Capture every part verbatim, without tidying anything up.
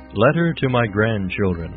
Letter to my grandchildren.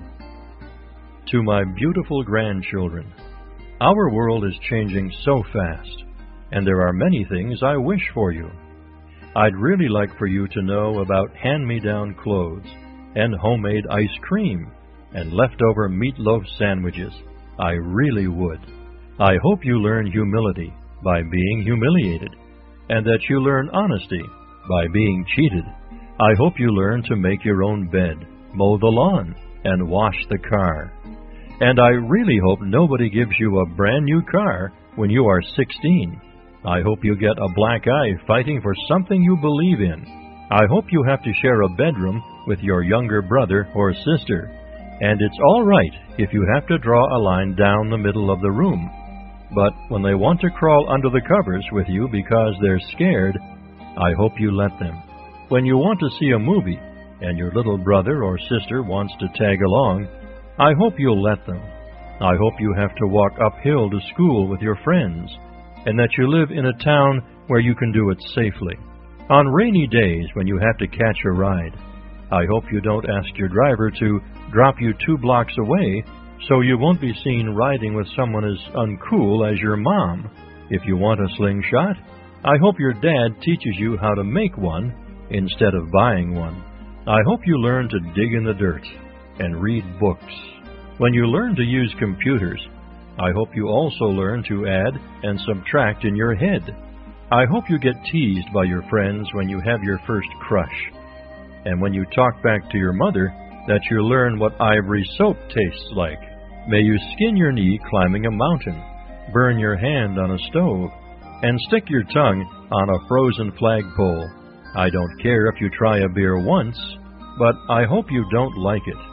To my beautiful grandchildren. Our world is changing so fast, and there are many things I wish for you. I'd really like for you to know about hand-me-down clothes, and homemade ice cream, and leftover meatloaf sandwiches. I really would. I hope you learn humility by being humiliated, and that you learn honesty by being cheated. I hope you learn to make your own bed, mow the lawn, and wash the car. And I really hope nobody gives you a brand new car when you are sixteen. I hope you get a black eye fighting for something you believe in. I hope you have to share a bedroom with your younger brother or sister. And it's all right if you have to draw a line down the middle of the room. But when they want to crawl under the covers with you because they're scared, I hope you let them. When you want to see a movie and your little brother or sister wants to tag along, I hope you'll let them. I hope you have to walk uphill to school with your friends, and that you live in a town where you can do it safely. On rainy days when you have to catch a ride, I hope you don't ask your driver to drop you two blocks away so you won't be seen riding with someone as uncool as your mom. If you want a slingshot, I hope your dad teaches you how to make one instead of buying one. I hope you learn to dig in the dirt and read books. When you learn to use computers, I hope you also learn to add and subtract in your head. I hope you get teased by your friends when you have your first crush. And when you talk back to your mother, that you learn what ivory soap tastes like. May you skin your knee climbing a mountain, burn your hand on a stove, and stick your tongue on a frozen flagpole. I don't care if you try a beer once, but I hope you don't like it.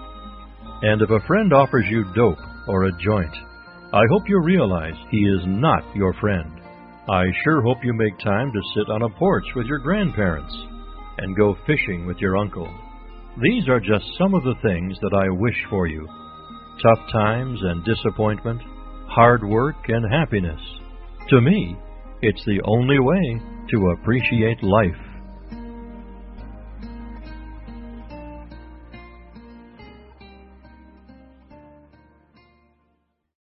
And if a friend offers you dope or a joint, I hope you realize he is not your friend. I sure hope you make time to sit on a porch with your grandparents and go fishing with your uncle. These are just some of the things that I wish for you. Tough times and disappointment, hard work and happiness. To me, it's the only way to appreciate life.